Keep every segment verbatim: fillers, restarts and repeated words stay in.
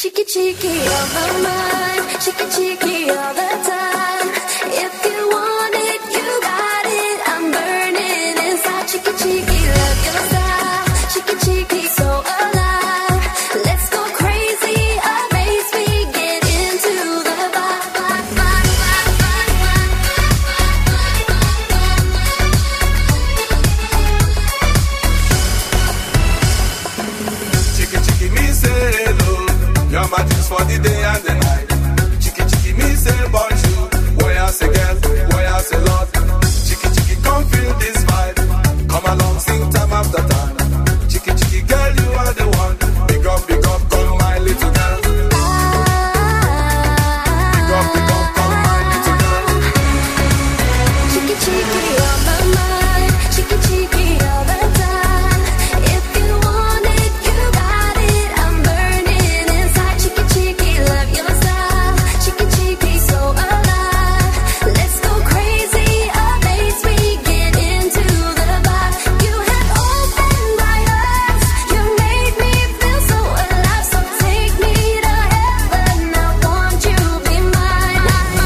Cheeky, cheeky, on my mind. Cheeky, cheeky, all the time. If you want it, you got it. I'm burning inside. Cheeky, cheeky, love your style. Cheeky, cheeky, so alive. Let's go crazy, amaze me. Get into the vibe, vibe, vibe, vibe, vibe. Cheeky, cheeky, me say hello. Your magic for the day and the night. Chicky chicky me say bonjour. Boy I say girl, boy I say lord. Chicky chicky come feel this vibe. Come along sing time after time. Chicky chicky girl you are the one. Big up, big up, come my little girl. Big up, big up, come my little girl. Cheeky, cheeky, on my mind. Cheeky, cheeky, all the time. If you want it, you got it. I'm burning inside. Cheeky, cheeky, love your style. Cheeky, cheeky, so alive. Let's go crazy, amaze me. Get into the vibe. You have opened my eyes. You made me feel so alive. So take me to heaven. I want you to be mine.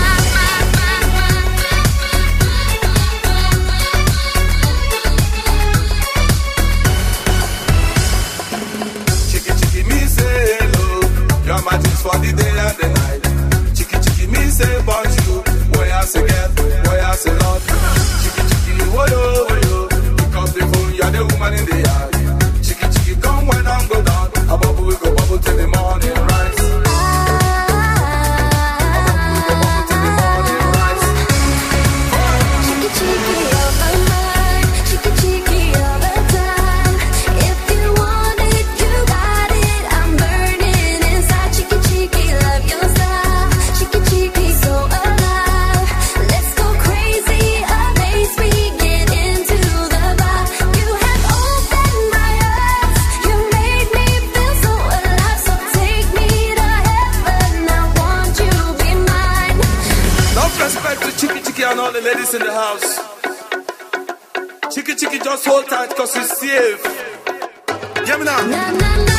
Chicky chicky me say hello. Your magic for the day and the night. Chicky chicky me say bonjour. Boy I say girl, boy I say lord. Chicky chicky woyo woyo. Pick up the phone, you're the woman in the yard. Chicky chicky come when I'm go down. A bubble we go bubble till the morning rise. A bubble we go bubble till the morning rise. Cheeky, cheeky, on my mind. Cheeky, cheeky, all the time. If you want it, you got it. I'm burning inside. Cheeky, cheeky, love your style. Cheeky, cheeky, so alive. Let's go crazy, amaze me. Get into the vibe. You have opened my eyes. You made me feel so alive. So take me to heaven. I want you to be mine. Love respect to Chicky Chicky and all the ladies in the house. Chicky Chicky just hold tight cause you safe. Get me now. Na na na.